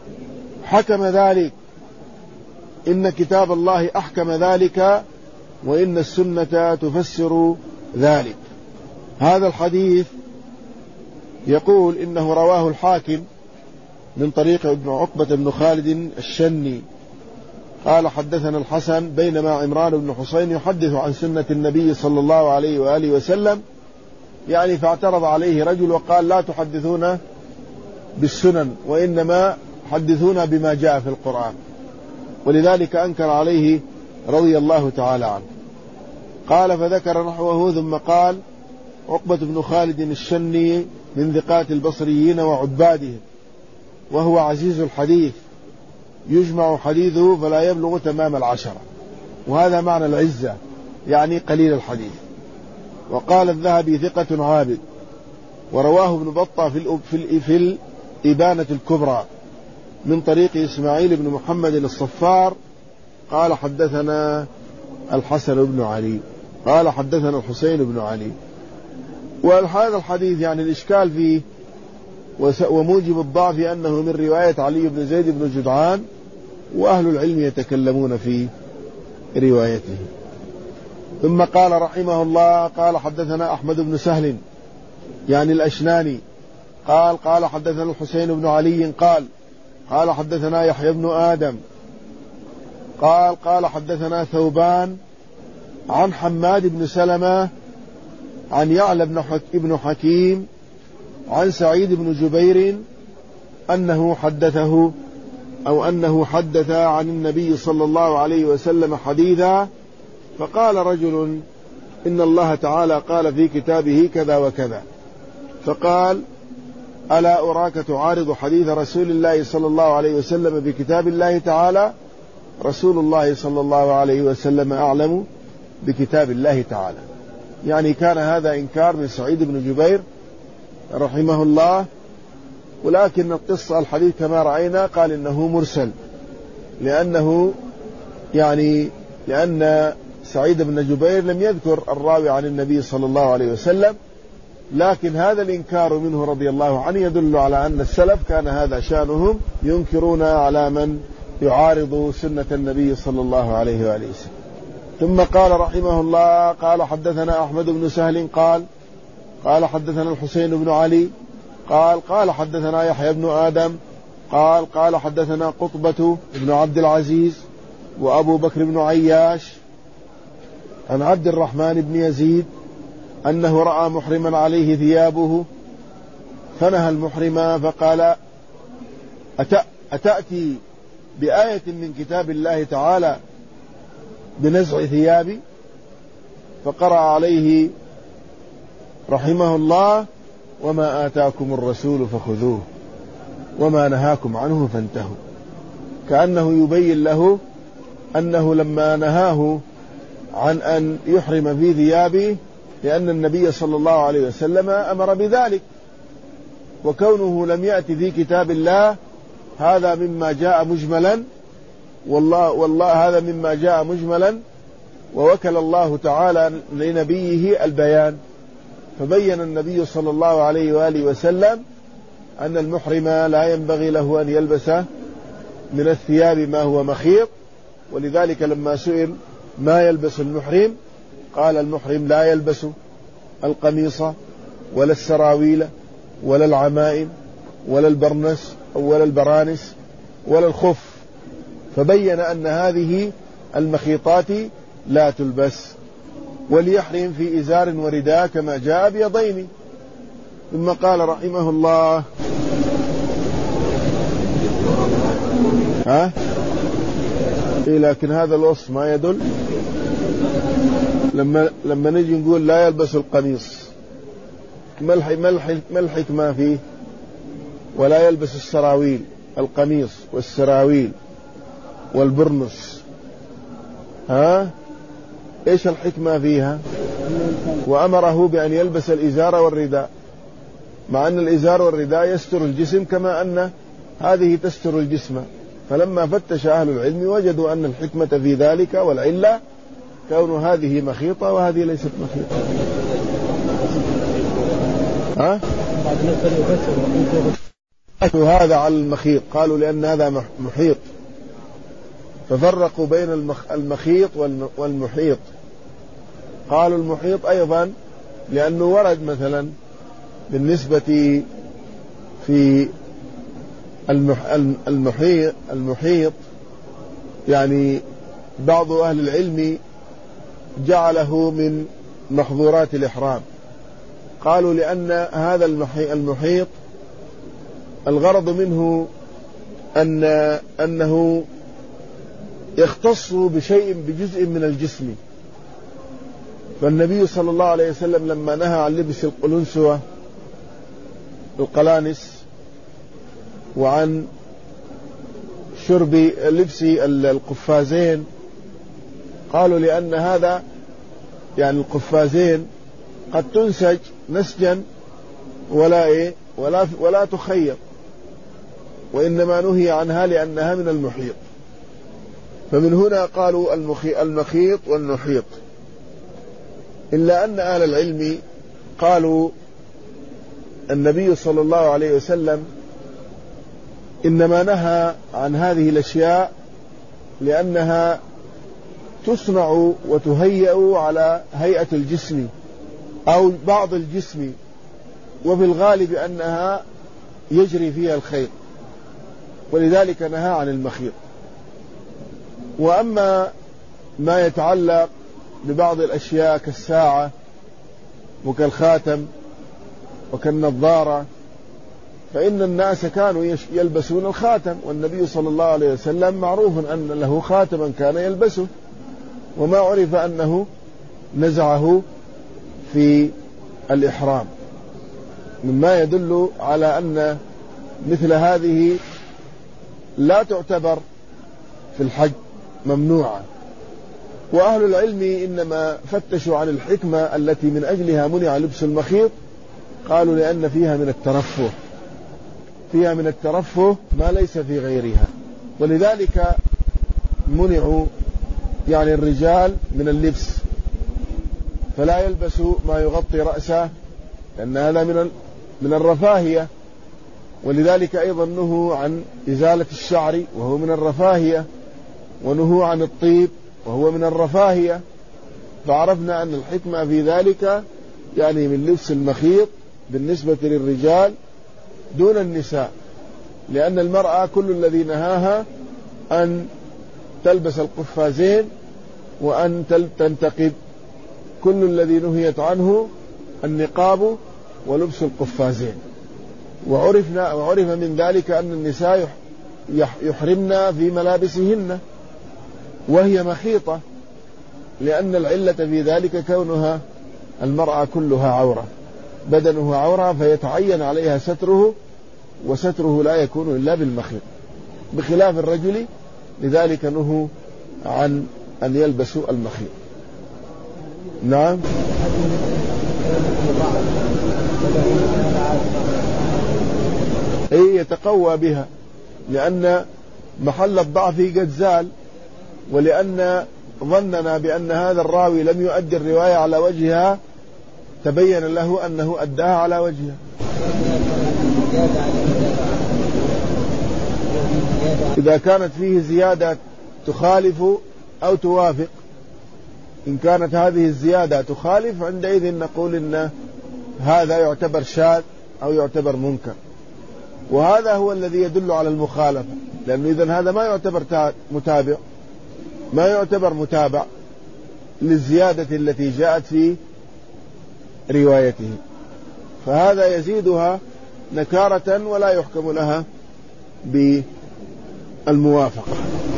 أحكم ذلك، وإن السنة تفسر ذلك. هذا الحديث يقول إنه رواه الحاكم من طريق ابن عقبة بن خالد الشني قال حدثنا الحسن، بينما عمران بن حسين يحدث عن سنة النبي صلى الله عليه وآله وسلم، يعني فاعترض عليه رجل وقال لا تحدثون بالسنن وإنما حدثونا بما جاء في القرآن، ولذلك أنكر عليه رضي الله تعالى عنه. قال فذكر نحوه، ثم قال عقبة بن خالد الشني من ثقات البصريين وعبادهم، وهو عزيز الحديث يجمع حديثه فلا يبلغ تمام 10، وهذا معنى العزة، يعني قليل الحديث. وقال الذهبي ثقة عابد. ورواه ابن بطة في الإبانة الكبرى من طريق إسماعيل بن محمد الصفار قال حدثنا الحسن بن علي قال حدثنا الحسين بن علي. وهذا الحديث يعني الإشكال فيه وموجب الضعف أنه من رواية علي بن زيد بن جدعان، وأهل العلم يتكلمون في روايته. ثم قال رحمه الله قال حدثنا أحمد بن سهل يعني الأشناني قال حدثنا الحسين بن علي قال حدثنا يحيى بن آدم قال حدثنا ثوبان عن حماد بن سلمة عن يعلى بن حكيم عن سعيد بن جبير أنه حدث عن النبي صلى الله عليه وسلم حديثا، فقال رجل إن الله تعالى قال في كتابه كذا وكذا، فقال ألا أراك تعارض حديث رسول الله صلى الله عليه وسلم بكتاب الله تعالى؟ رسول الله صلى الله عليه وسلم أعلم بكتاب الله تعالى. يعني كان هذا إنكار من سعيد بن جبير رحمه الله، ولكن القصة الحديث كما رأينا قال إنه مرسل، لأن سعيد بن جبير لم يذكر الراوي عن النبي صلى الله عليه وسلم، لكن هذا الإنكار منه رضي الله عنه يدل على أن السلف كان هذا شأنهم، ينكرون على من يعارض سنة النبي صلى الله عليه وآله وسلم. ثم قال رحمه الله قال حدثنا أحمد بن سهل قال حدثنا الحسين بن علي قال حدثنا يحيى بن آدم قال حدثنا قطبة بن عبد العزيز وأبو بكر بن عياش عن عبد الرحمن بن يزيد أنه رأى محرما عليه ثيابه فنهى المحرم فقال أتأتي بآية من كتاب الله تعالى بنزع ثيابي؟ فقرأ عليه رحمه الله وما آتاكم الرسول فخذوه وما نهاكم عنه فانتهوا، كأنه يبين له أنه لما نهاه عن أن يحرم في ثيابه لأن النبي صلى الله عليه وسلم أمر بذلك، وكونه لم يأتي في كتاب الله هذا مما جاء مجملا، والله هذا مما جاء مجملا، ووكل الله تعالى لنبيه البيان، فبين النبي صلى الله عليه وآله وسلم أن المحرم لا ينبغي له أن يلبس من الثياب ما هو مخيط. ولذلك لما سئل ما يلبس المحرم قال المحرم لا يلبس القميص ولا السراويل ولا العمائم ولا البرنس ولا البرانس ولا الخف، فبين أن هذه المخيطات لا تلبس، وليحرم في إزار ورداء كما جاء بيضين. ثم قال رحمه الله لكن هذا الوصف ما يدل. لما نجي نقول لا يلبس القميص ما الحكمة فيه؟ ولا يلبس السراويل، القميص والسراويل والبرنس، ايش الحكمة فيها؟ وأمره بأن يلبس الإزار والرداء، مع أن الإزار والرداء يستر الجسم كما أن هذه تستر الجسم. فلما فتش أهل العلم وجدوا أن الحكمة في ذلك والعلة كون هذه مخيطة وهذه ليست مخيطة. هذا على المخيط قالوا لأن هذا محيط، ففرقوا بين المخيط والمحيط. قالوا المحيط أيضا لأنه ورد مثلا بالنسبة في المحيط يعني بعض أهل العلم جعله من محظورات الإحرام. قالوا لأن هذا المحيط الغرض منه أنه يختص بجزء من الجسم. فالنبي صلى الله عليه وسلم لما نهى عن لبس القلنسوة القلانس وعن شرب لبس القفازين، قالوا لأن هذا يعني القفازين قد تنسج نسجا ولا تخيط، وإنما نهي عنها لأنها من المحيط. فمن هنا قالوا المخيط والنحيط. إلا أن أهل العلم قالوا النبي صلى الله عليه وسلم إنما نهى عن هذه الأشياء لأنها تصنع وتهيأ على هيئة الجسم أو بعض الجسم، وفي الغالب أنها يجري فيها الخيط، ولذلك نهى عن المخيط. وأما ما يتعلق ببعض الأشياء كالساعة وكالخاتم وكالنظارة، فإن الناس كانوا يلبسون الخاتم، والنبي صلى الله عليه وسلم معروف أن له خاتما كان يلبسه، وما عرف أنه نزعه في الإحرام، مما يدل على أن مثل هذه لا تعتبر في الحج ممنوعة. وأهل العلم إنما فتشوا عن الحكمة التي من أجلها منع لبس المخيط، قالوا لأن فيها من الترفه ما ليس في غيرها، ولذلك منعوا يعني الرجال من اللبس، فلا يلبس ما يغطي رأسه لأن هذا من الرفاهية. ولذلك أيضا نهوا عن إزالة الشعر وهو من الرفاهية، ونهوا عن الطيب وهو من الرفاهية. فعرفنا أن الحكمة في ذلك يعني من لبس المخيط بالنسبة للرجال دون النساء، لأن المرأة كل الذي نهاها أن تلبس القفازين وأن تنتقب، كل الذي نهيت عنه النقاب ولبس القفازين. وعرف من ذلك أن النساء يحرمن في ملابسهن وهي مخيطة، لأن العلة في ذلك كونها المرأة كلها عورة، بدنها عورة، فيتعين عليها ستره، وستره لا يكون إلا بالمخيط، بخلاف الرجل. لذلك نهوا عن أن يلبسوا المخيط. نعم. يتقوى بها، لأن محل الضعف قد زال، ولأن ظننا بأن هذا الراوي لم يؤدي الرواية على وجهها تبين له أنه أداها على وجهها. إذا كانت فيه زيادة تخالف أو توافق، إن كانت هذه الزيادة تخالف عندئذ نقول إن هذا يعتبر شاذ أو يعتبر منكر، وهذا هو الذي يدل على المخالفة، لأنه إذن هذا ما يعتبر متابع، ما يعتبر متابع للزيادة التي جاءت في روايته، فهذا يزيدها نكارة ولا يحكم لها بالموافقة.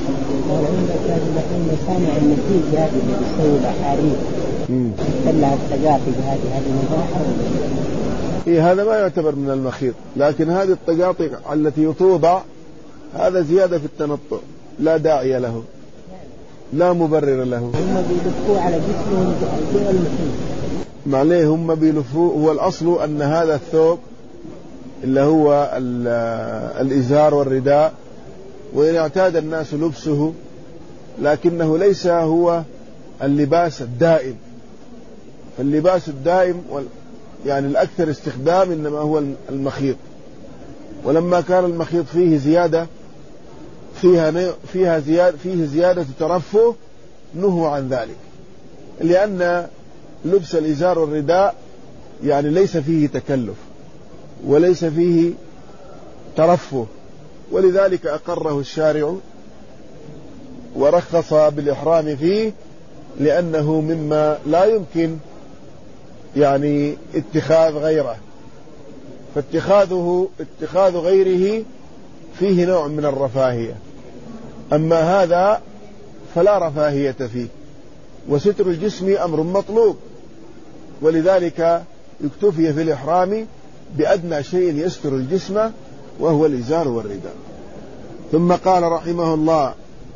صانع النسيج هذه اللي بيسوي الأحاديث كلها التقاطي بهذه المباحة، هذا ما يعتبر من المخيط، لكن هذه التقاطي التي توضع هذا زيادة في التنطع لا داعي له، لا مبرر له. هم بيلفوه على جسمهم زي المخيط، معليه هم بيلفوه. هو الأصل أن هذا الثوب اللي هو الإزار والرداء، وإن اعتاد الناس لبسه، لكنه ليس هو اللباس الدائم. اللباس الدائم يعني الأكثر استخدام إنما هو المخيط، ولما كان المخيط فيه زيادة فيه زيادة ترفه نهوا عن ذلك، لأن لبس الإزار والرداء يعني ليس فيه تكلف وليس فيه ترفه، ولذلك أقره الشارع ورخص بالإحرام فيه، لأنه مما لا يمكن يعني اتخاذ غيره، اتخاذ غيره فيه نوع من الرفاهية، أما هذا فلا رفاهية فيه، وستر الجسم أمر مطلوب، ولذلك يكتفي في الإحرام بأدنى شيء يستر الجسم وهو الإزار والرداء. ثم قال رحمه الله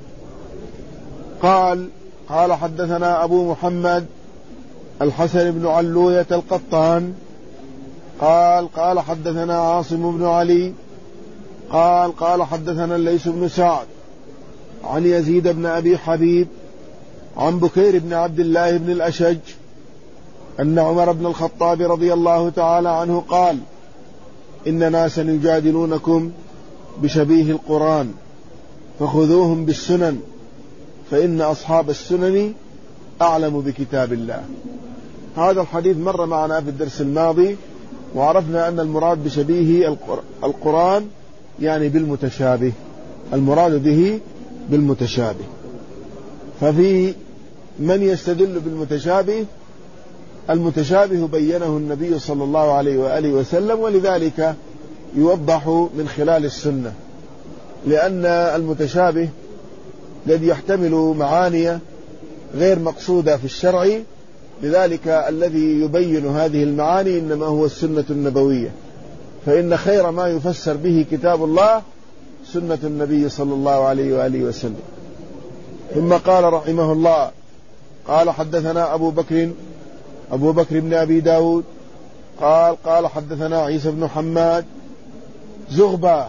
قال حدثنا أبو محمد الحسن بن علوية القطان قال حدثنا عاصم بن علي قال حدثنا الليث بن سعد عن يزيد بن أبي حبيب عن بكير بن عبد الله بن الأشج أن عمر بن الخطاب رضي الله تعالى عنه قال: إن ناسا يجادلونكم بشبيه القرآن فخذوهم بالسنن فإن أصحاب السنن أعلم بكتاب الله. هذا الحديث مر معنا في الدرس الماضي، وعرفنا أن المراد بشبيه القرآن يعني بالمتشابه، المراد به بالمتشابه. ففي من يستدل بالمتشابه، المتشابه بينه النبي صلى الله عليه وآله وسلم، ولذلك يوضح من خلال السنة، لأن المتشابه قد يحتمل معاني غير مقصودة في الشرع، لذلك الذي يبين هذه المعاني إنما هو السنة النبوية، فإن خير ما يفسر به كتاب الله سنة النبي صلى الله عليه وآله وسلم. ثم قال رحمه الله قال حدثنا أبو بكر بن أبي داود قال حدثنا عيسى بن حماد زغبة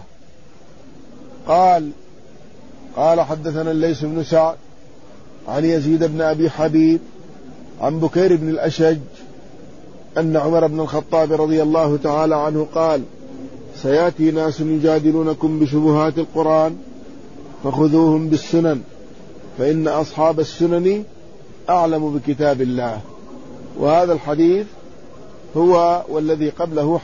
قال حدثنا الليث بن سعد عن يزيد بن أبي حبيب عن بكير بن الأشج أن عمر بن الخطاب رضي الله تعالى عنه قال: سيأتي ناس يجادلونكم بشبهات القرآن فخذوهم بالسنن فإن أصحاب السنن أعلم بكتاب الله. وهذا الحديث هو والذي قبله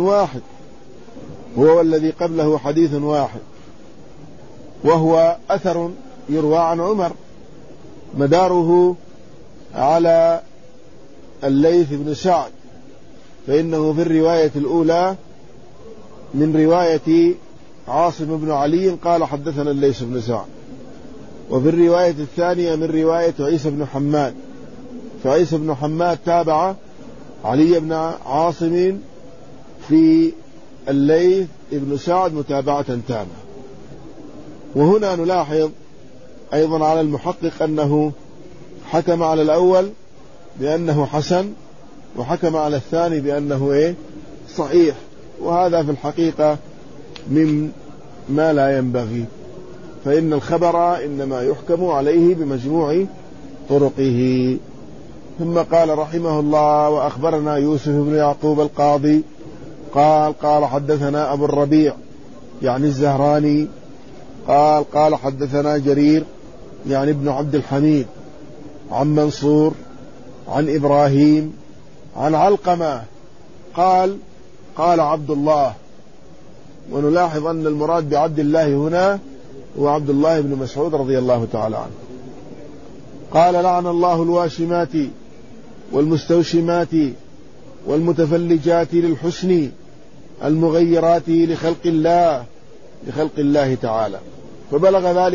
حديث واحد، وهو أثر يروى عن عمر مداره على الليث بن سعد، فإنه في الرواية الأولى من رواية عاصم بن علي قال حدثنا الليث بن سعد، وفي الرواية الثانية من رواية عيسى بن حماد، فعيسى بن حماد تابع علي بن عاصم في الليث بن سعد متابعة تامة. وهنا نلاحظ أيضا على المحقق أنه حكم على الأول بأنه حسن، وحكم على الثاني بأنه صحيح، وهذا في الحقيقة من ما لا ينبغي، فإن الخبر إنما يحكم عليه بمجموع طرقه. ثم قال رحمه الله: وأخبرنا يوسف بن يعقوب القاضي قال حدثنا أبو الربيع يعني الزهراني قال حدثنا جرير يعني ابن عبد الحميد عن منصور عن إبراهيم عن علقمة قال عبد الله. ونلاحظ أن المراد بعبد الله هنا هو عبد الله بن مسعود رضي الله تعالى عنه. قال: لعن الله الواشمات والمستوشمات والمتفلجات للحسن المغيرات لخلق الله تعالى. فبلغ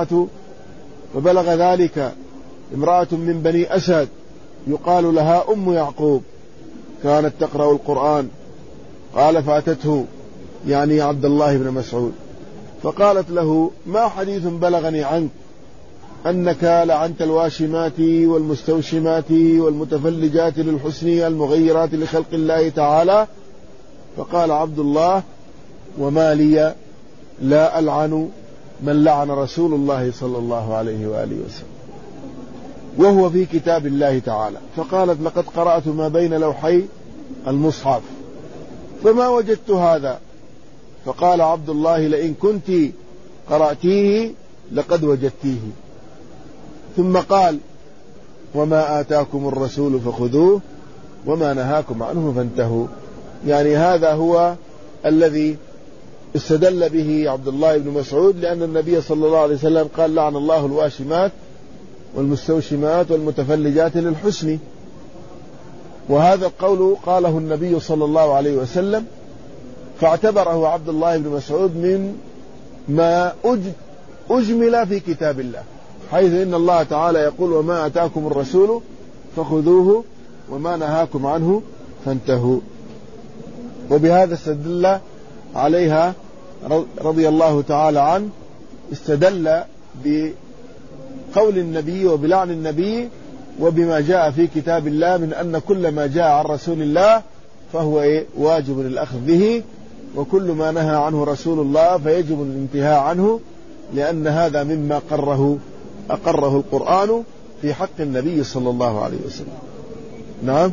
ذلك امرأة من بني أسد يقال لها أم يعقوب، كانت تقرأ القرآن. قال: فأتته يعني عبد الله بن مسعود فقالت له: ما حديث بلغني عنك أنك لعنت الواشمات والمستوشمات والمتفلجات للحسن المغيرات لخلق الله تعالى؟ فقال عبد الله: وما لي لا ألعن من لعن رسول الله صلى الله عليه وآله وسلم وهو في كتاب الله تعالى. فقالت: لقد قرأت ما بين لوحي المصحف فما وجدت هذا. فقال عبد الله: لئن كنت قرأتيه لقد وجدتيه. ثم قال: وما آتاكم الرسول فخذوه وما نهاكم عنه فانتهوا. يعني هذا هو الذي استدل به عبد الله بن مسعود، لأن النبي صلى الله عليه وسلم قال: لعن الله الواشمات والمستوشمات والمتفلجات للحسن. وهذا القول قاله النبي صلى الله عليه وسلم، فاعتبره عبد الله بن مسعود من ما أجمل في كتاب الله، حيث إن الله تعالى يقول: وما أتاكم الرسول فخذوه وما نهاكم عنه فانتهوا. وبهذا استدل عليها رضي الله تعالى عنه، استدل بقول النبي وبلعن النبي وبما جاء في كتاب الله من أن كل ما جاء عن رسول الله فهو واجب الأخذ به، وكل ما نهى عنه رسول الله فيجب الانتهاء عنه، لأن هذا مما أقره القرآن في حق النبي صلى الله عليه وسلم. نعم.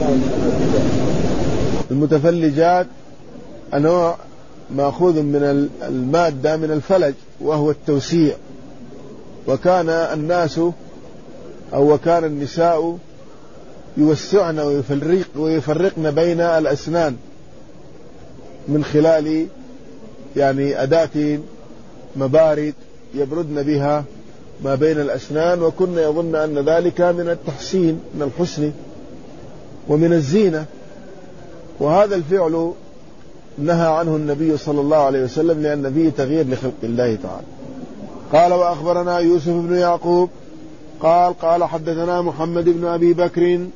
المتفلجات أنواع مأخوذ من المادة من الفلج وهو التوسيع، وكان النساء يوسعن ويفرقن بين الأسنان من خلال يعني أداة مبارد يبردن بها ما بين الأسنان، وكنا يظن أن ذلك من التحسين من الحسن ومن الزينة، وهذا الفعل نهى عنه النبي صلى الله عليه وسلم لأن فيه تغيير لخلق الله تعالى. قال: وأخبرنا يوسف بن يعقوب قال حدثنا محمد بن أبي بكر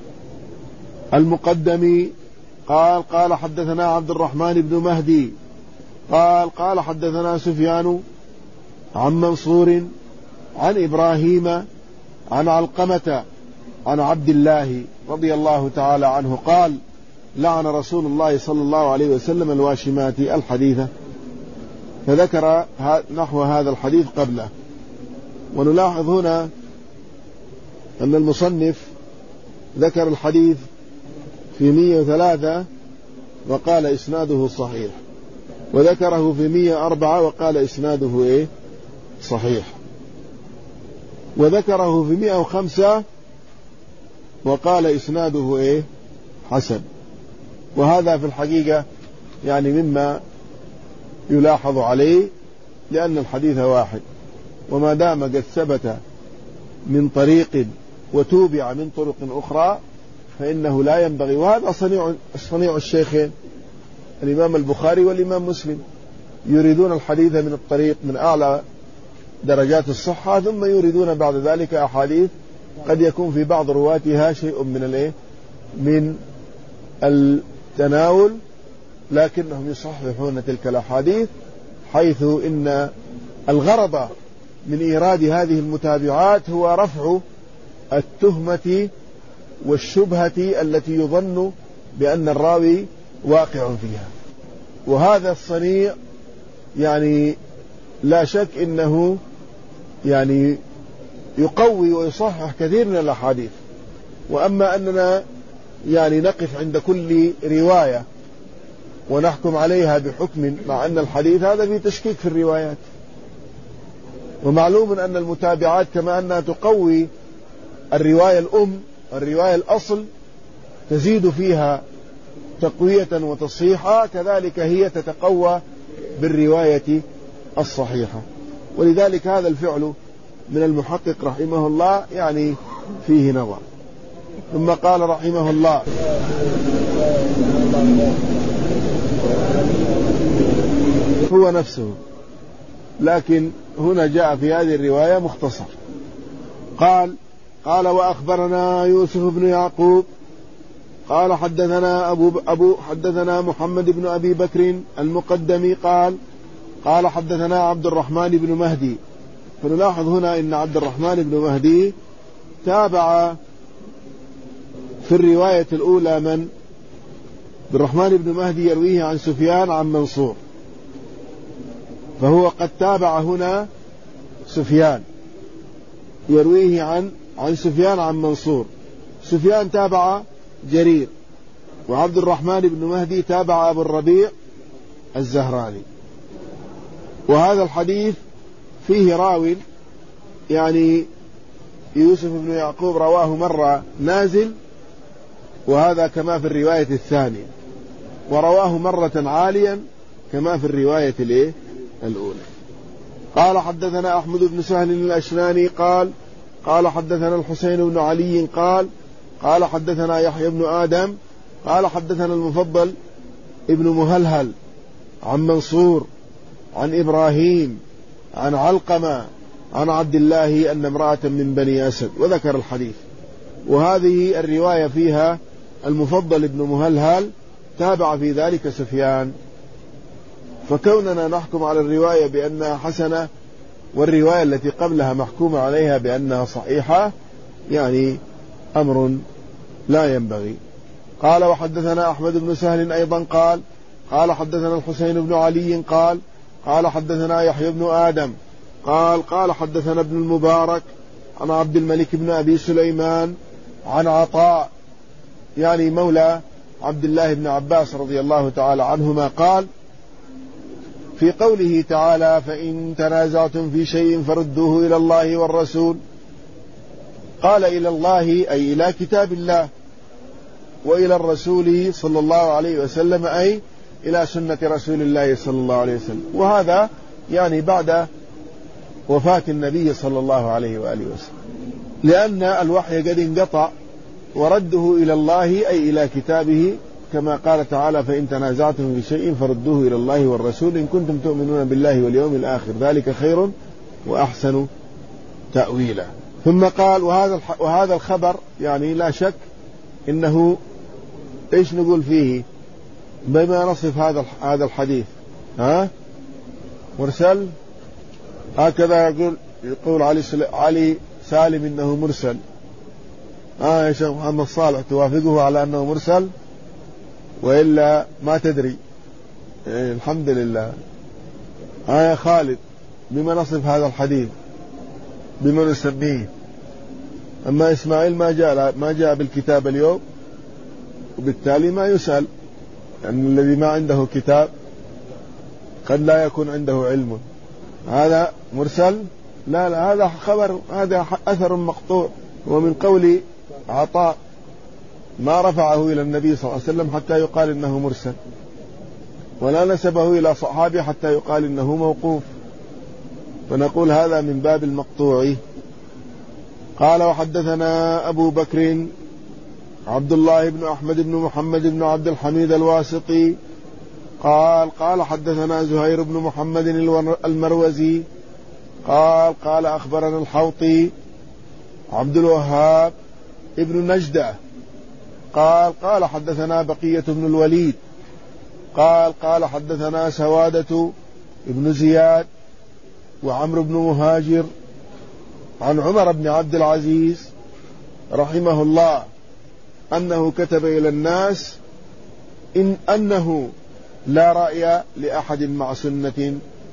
المقدمي قال حدثنا عبد الرحمن بن مهدي قال حدثنا سفيان عن منصور عن إبراهيم عن علقمة عن عبد الله رضي الله تعالى عنه قال: لعن رسول الله صلى الله عليه وسلم الواشمات الحديثة. فذكر نحو هذا الحديث قبله. ونلاحظ هنا أن المصنف ذكر الحديث في 103 وقال إسناده صحيح، وذكره في 104 وقال إسناده صحيح، وذكره في 105 وقال إسناده حسن. وهذا في الحقيقة يعني مما يلاحظ عليه، لأن الحديث واحد، وما دام قد ثبت من طريق وتوبع من طرق أخرى فإنه لا ينبغي. وهذا صنيع الشيخين الإمام البخاري والإمام مسلم، يريدون الحديث من الطريق من أعلى درجات الصحة، ثم يريدون بعد ذلك أحاديث قد يكون في بعض رواتها شيء من التناول، لكنهم يصححون تلك الأحاديث، حيث إن الغرض من إيراد هذه المتابعات هو رفع التهمة والشبهة التي يظن بأن الراوي واقع فيها. وهذا الصنيع يعني لا شك إنه يعني يقوي ويصحح كثير من الأحاديث. وأما أننا يعني نقف عند كل رواية ونحكم عليها بحكم مع أن الحديث هذا فيه تشكيك في الروايات. ومعلوم أن المتابعات كما أنها تقوي الرواية الأم الرواية الأصل تزيد فيها تقوية وتصحيحا، كذلك هي تتقوى بالرواية الصحيحة. ولذلك هذا الفعل من المحقق رحمه الله يعني فيه نظر. ثم قال رحمه الله: هو نفسه، لكن هنا جاء في هذه الرواية مختصر. قال وأخبرنا يوسف بن يعقوب قال حدثنا محمد بن أبي بكر المقدمي قال حدثنا عبد الرحمن بن مهدي. فنلاحظ هنا إن عبد الرحمن بن مهدي تابع في الرواية الأولى من؟ عبد الرحمن بن مهدي يرويه عن سفيان عن منصور، فهو قد تابع هنا سفيان يرويه عن سفيان عن منصور. سفيان تابع جرير، وعبد الرحمن بن مهدي تابع أبو الربيع الزهراني. وهذا الحديث فيه راو يعني يوسف بن يعقوب رواه مرة نازل، وهذا كما في الرواية الثانية، ورواه مرة عاليا كما في الرواية الأولى. قال حدثنا أحمد بن سهل الأشناني قال حدثنا الحسين بن علي قال حدثنا يحيى بن آدم قال حدثنا المفضل ابن مهلهل عن منصور عن إبراهيم عن علقمة عن عبد الله أن امرأة من بني أسد، وذكر الحديث. وهذه الرواية فيها المفضل ابن مهلهل تابع في ذلك سفيان. فكوننا نحكم على الرواية بأنها حسنة والرواية التي قبلها محكوم عليها بأنها صحيحة يعني أمر لا ينبغي. قال وحدثنا أحمد بن سهل أيضا قال حدثنا الحسين بن علي قال حدثنا يحيى بن آدم قال حدثنا ابن المبارك عن عبد الملك بن أبي سليمان عن عطاء يعني مولى عبد الله بن عباس رضي الله تعالى عنهما قال في قوله تعالى: فإن تنازعتم في شيء فردوه إلى الله والرسول. قال إلى الله أي إلى كتاب الله، وإلى الرسول صلى الله عليه وسلم أي إلى سنة رسول الله صلى الله عليه وسلم. وهذا يعني بعد وفاة النبي صلى الله عليه وآله وسلم، لأن الوحي قد انقطع، ورده إلى الله أي إلى كتابه، كما قال تعالى: فإن تنازعتم في شيء فردوه إلى الله والرسول إن كنتم تؤمنون بالله واليوم الآخر ذلك خير وأحسن تأويلا. ثم قال: وهذا الخبر يعني لا شك إنه إيش نقول فيه بما نصف هذا الحديث مرسل، هكذا يقول علي سالم إنه مرسل. يا شيخ محمد صالح توافقه على أنه مرسل وإلا ما تدري؟ الحمد لله. يا خالد بما نصف هذا الحديث بما نسميه؟ أما إسماعيل ما جاء بالكتاب اليوم، وبالتالي ما يسأل، لأن الذي ما عنده كتاب قد لا يكون عنده علم. هذا مرسل؟ لا هذا خبر، هذا أثر مقطوع، ومن قول عطاء ما رفعه إلى النبي صلى الله عليه وسلم حتى يقال إنه مرسل، ولا نسبه إلى صحابي حتى يقال إنه موقوف، فنقول هذا من باب المقطوع. قال وحدثنا أبو بكر عبد الله بن أحمد بن محمد بن عبد الحميد الواسطي قال حدثنا زهير بن محمد المروزي قال أخبرنا الحوطي عبد الوهاب ابن نجدة قال حدثنا بقية بن الوليد قال حدثنا سوادة ابن زياد وعمرو بن مهاجر عن عمر بن عبد العزيز رحمه الله أنه كتب إلى الناس أنه لا رأي لأحد مع سنة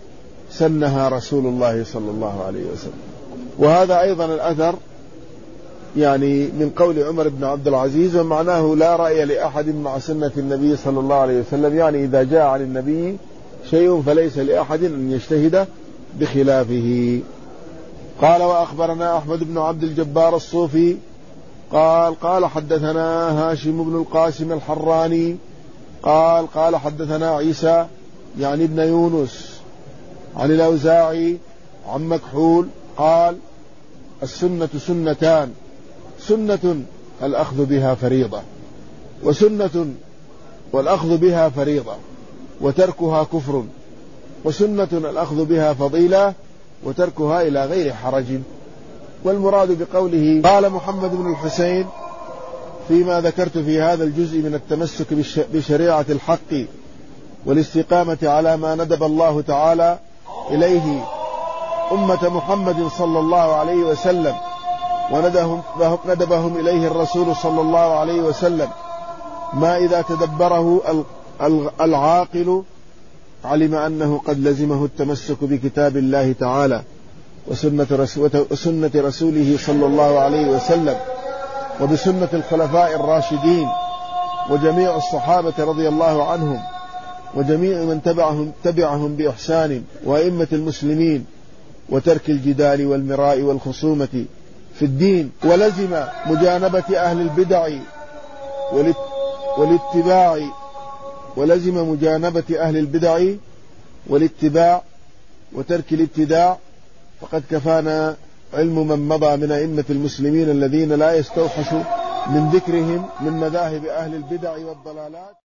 سنها رسول الله صلى الله عليه وسلم. وهذا أيضا الأثر يعني من قول عمر بن عبد العزيز، ومعناه لا رأي لأحد مع سنة النبي صلى الله عليه وسلم، يعني إذا جاء عن النبي شيء فليس لأحد أن يجتهد بخلافه. قال وأخبرنا أحمد بن عبد الجبار الصوفي قال حدثنا هاشم بن القاسم الحراني قال حدثنا عيسى يعني ابن يونس عن الأوزاعي عن مكحول قال السنة سنتان، سنة الأخذ بها فريضة، وسنة والأخذ بها فريضة وتركها كفر، وسنة الأخذ بها فضيلة وتركها إلى غير حرج. والمراد بقوله قال محمد بن الحسين فيما ذكرت في هذا الجزء من التمسك بشريعة الحق والاستقامة على ما ندب الله تعالى إليه أمة محمد صلى الله عليه وسلم وندبهم إليه الرسول صلى الله عليه وسلم، ما إذا تدبره العاقل علم أنه قد لزمه التمسك بكتاب الله تعالى وسنة رسوله صلى الله عليه وسلم، وبسنة الخلفاء الراشدين وجميع الصحابة رضي الله عنهم وجميع من تبعهم بإحسان وأئمة المسلمين، وترك الجدال والمراء والخصومة في الدين، ولزم مجانبة أهل البدع والاتباع وترك الابتداع. فقد كفانا علم من مضى من أئمة المسلمين الذين لا يستوحش من ذكرهم من مذاهب أهل البدع والضلالات.